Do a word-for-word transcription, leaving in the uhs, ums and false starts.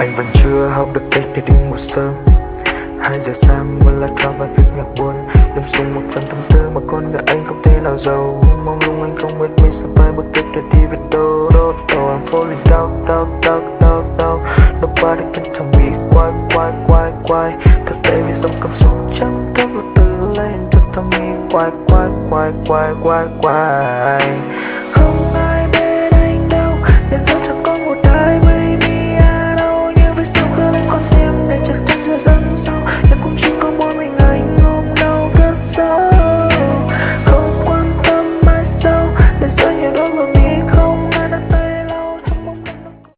Anh vẫn chưa học được cách để đi ngủ sớm. Hai giờ sáng vẫn là thao và viết nhạc buồn. Đêm xuống một phần tâm tư mà con người anh không thể nào giàu. Mong lúc anh không biết mình sẽ phải bước tiếp để đi về đâu. Đâu đâu I'm falling down, down, down, down, down. Nobody can tell me why, why, why, why. Thực tế vì dòng cảm xúc chẳng thấm vào từ lên. Just tell me why, why, why, why, why, why.